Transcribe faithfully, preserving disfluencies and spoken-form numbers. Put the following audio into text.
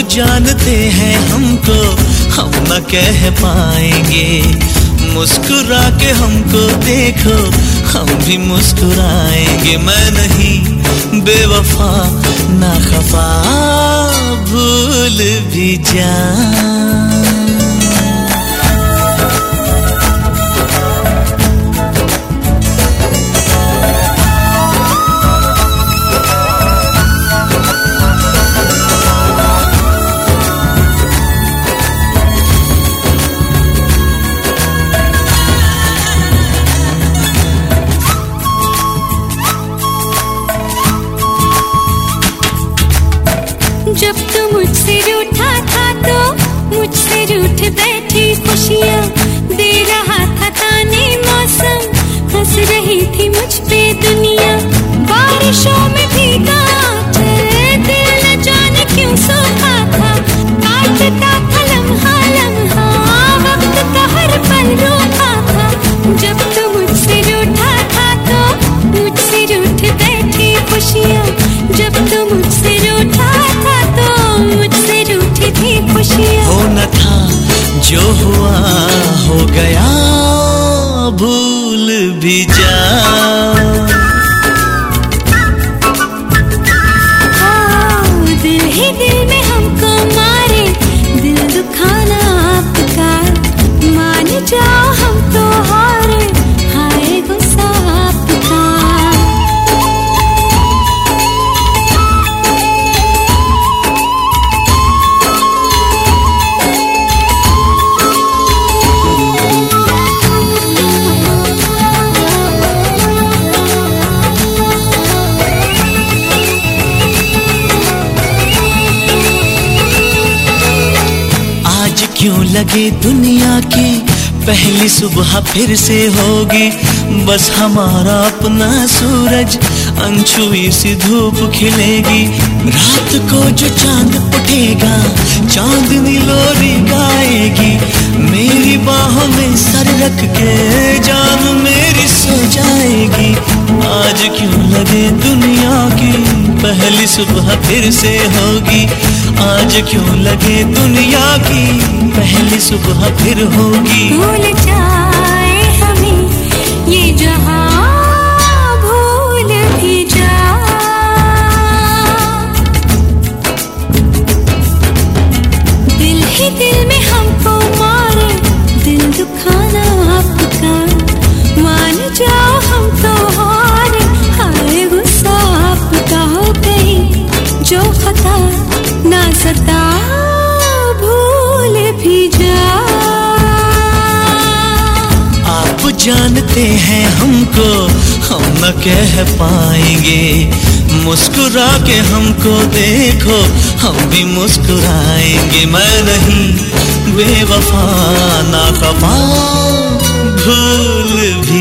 जानते हैं हमको, हम न कह पाएंगे। मुस्कुरा के हमको देखो, हम भी मुस्कुराएंगे। मैं नहीं बेवफा ना खफा, भूल भी जा। जब तू मुझसे रूठा था तो मुझसे रूठ बैठी खुशियाँ दे रहा था ताने मौसम, हंस रही थी मुझ पे दुनिया। बारिशों में भीगा चल दिल न जाने क्यों सूखा था, काटता था लम्हा लम्हा वक्त का हर पल रूठा था। जब तू मुझसे रूठा था तो मुझसे रूठ बैठी खुशियाँ, जब तू मुझसे रूठा था तो मुझसे रूठी थी खुशियाँ। होना था जो हुआ हो गया, भूल भी जा। हाँ, दिल ही दिल में हमको मारे, दिल दुखाना आपका, मान जाओ हम तो हारे, हाय गुस्सा आपका। क्यों लगे दुनिया की पहली सुबह फिर से होगी, बस हमारा अपना सूरज अनछुई सी धूप खिलेगी। रात को जो चांद उठेगा चांदनी लोरी गाएगी, मेरी बाहों में सर रख के जान मेरी सो जाएगी। आज क्यों लगे दुनिया की पहली सुबह फिर से होगी, आज क्यों लगे दुनिया की पहली सुबह फिर होगी। भूल जाए हमें ये जहां, भूल भी जा। दिल ही दिल में हमको मारे, दिल दुखाना आपका, मान जाओ हम तो हारे, हाय गुस्सा आपका। हो गई जो खता ना सता, भूल भी जा। आप जानते हैं हमको, हम न कह पाएंगे। मुस्कुरा के हमको देखो, हम भी मुस्कुराएंगे। मैं नहीं बेवफा ना खफा, भूल भी